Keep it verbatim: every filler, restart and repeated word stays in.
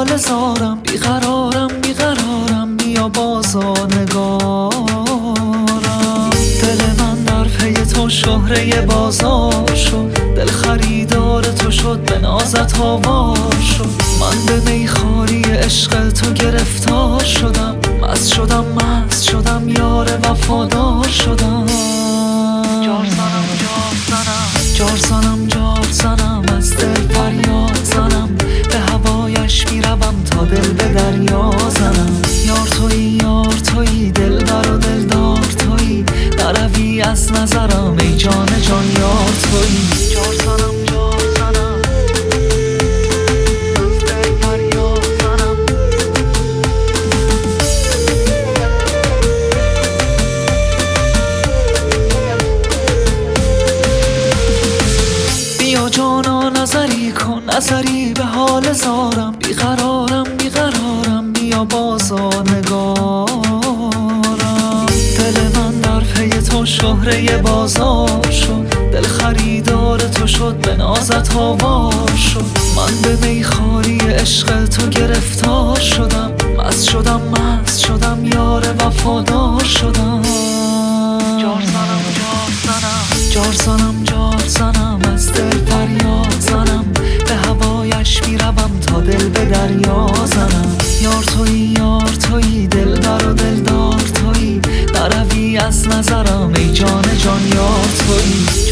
حال زارم، بیقرارم بیقرارم، بیا بازا نگارم. دل من در پی تو شهره بازار شد، دل خریدار تو شد، به نازت آوار شد. من به میخواری عشق تو گرفتار شدم، مست شدم مست شدم، یار وفادار شدم. جار زنم جار زنم جار زنم جار زنم، از دل فریاد زنم، به هوایش میروم تا دل به دریا زنم. یار تویی یار تویی، دلبر و دلدار تویی، نروی از نظرم ای جان جان یار تویی. جار زنم جار زنم، از دل فریاد زنم. بیا جانا نظری کن، نظری به حال زارم، بیقرارم بیقرارم، بیا بازا نگارم. دل من در پی تو شهره بازار شد، دل خریدار تو شد، به نازت آوار شد. من به میخواری عشق تو گرفتار شدم، مست شدم مست شدم، یار وفادار شدم. جار زنم جار زنم جار زنم جار زنم، از دل فریاد زنم، به هوایش میروم تا دل به دریا زنم. یار تویی یار تویی، دلبر و دلدار تویی، نروی از نظرم ای جان جان یار تویی.